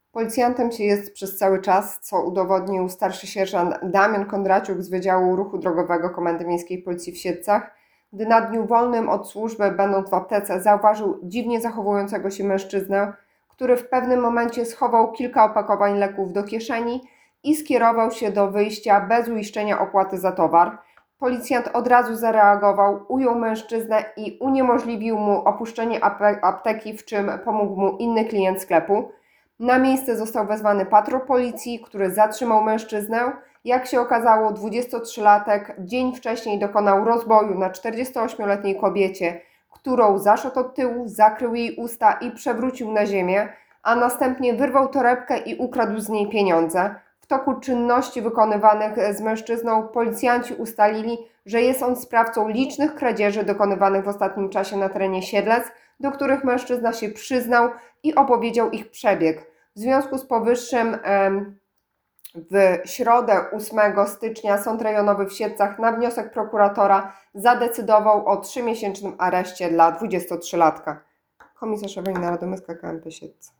Policjantem się jest przez cały czas, co udowodnił starszy sierżant Damian Kondraciuk z Wydziału Ruchu Drogowego Komendy Miejskiej Policji w Siedlcach, gdy na dniu wolnym od służby, będąc w aptece, zauważył dziwnie zachowującego się mężczyznę, który w pewnym momencie schował kilka opakowań leków do kieszeni i skierował się do wyjścia bez uiszczenia opłaty za towar. Policjant od razu zareagował, ujął mężczyznę i uniemożliwił mu opuszczenie apteki, w czym pomógł mu inny klient sklepu. Na miejsce został wezwany patrol policji, który zatrzymał mężczyznę. Jak się okazało, 23-latek dzień wcześniej dokonał rozboju na 48-letniej kobiecie, którą zaszedł od tyłu, zakrył jej usta i przewrócił na ziemię, a następnie wyrwał torebkę i ukradł z niej pieniądze. W toku czynności wykonywanych z mężczyzną policjanci ustalili, że jest on sprawcą licznych kradzieży dokonywanych w ostatnim czasie na terenie Siedlec, do których mężczyzna się przyznał i opowiedział ich przebieg. W związku z powyższym w środę 8 stycznia Sąd Rejonowy w Siedlcach na wniosek prokuratora zadecydował o 3-miesięcznym areszcie dla 23-latka. Komisarz Ewelina Radomyska, KMP Siedlce.